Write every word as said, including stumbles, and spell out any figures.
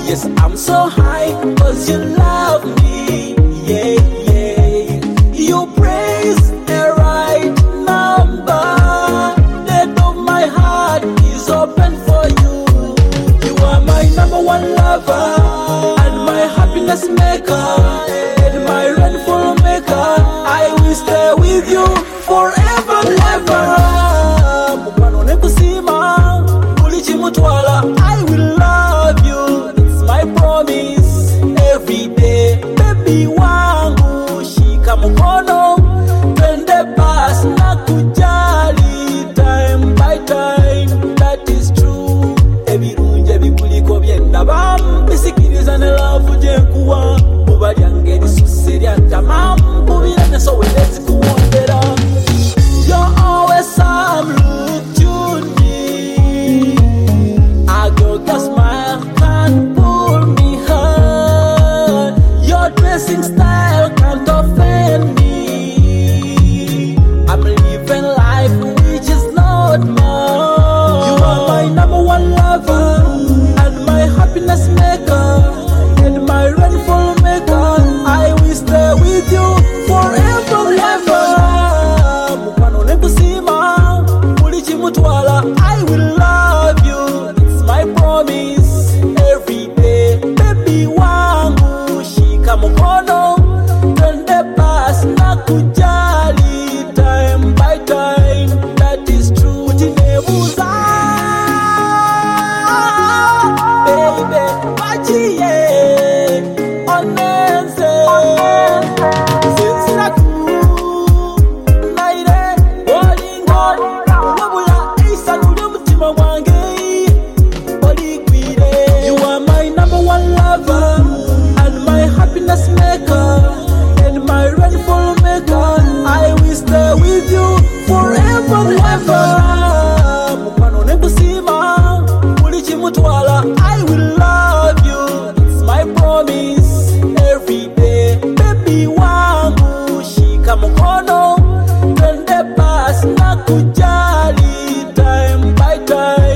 Yes, I'm so high, cause you love me. Yeah, yeah. You praise the right number. The door of my heart is open for you. You are my number one lover, and my happiness maker, and my rainfall maker. I will stay with you forever and ever. Mukwano nekusima, ulichimutwala. I will love you, it's my promise. Every day, baby wangu, shika mkono, twende basi na kujali. Time by time, that is true. Ebirunje bikuliko byenda bam, bisikiriza ne love je kuwa. Mubalyange lisuse lya tamamu, bubirane so welezi kuwondera. You're always some look to me. I got your smile can't pull me high. Your dressing style can't offend me. I'm living life which is not mine. You are my number one lover, and my happiness maker, and my rainfall maker. I will stay with you forever and ever. Mukwano nekusima, ulichimutwala. I will love you, it's my promise. Every day, baby wangu, shika mkono, twende basi na kujali. Time by time, that is true. Utinebuza, baby, wachie, onenze, ziziraku, naire, bolingo, wabula, isa nuli mutima wange, olikwire. You are my number one lover, and my happiness maker, and my rainfall maker. I will stay with you forever and ever. Mukwano nekusima, ulichimutwala. I will love you, it's my promise. Every day, baby wangu, shika mkono, twende basi na kujali. Time by time.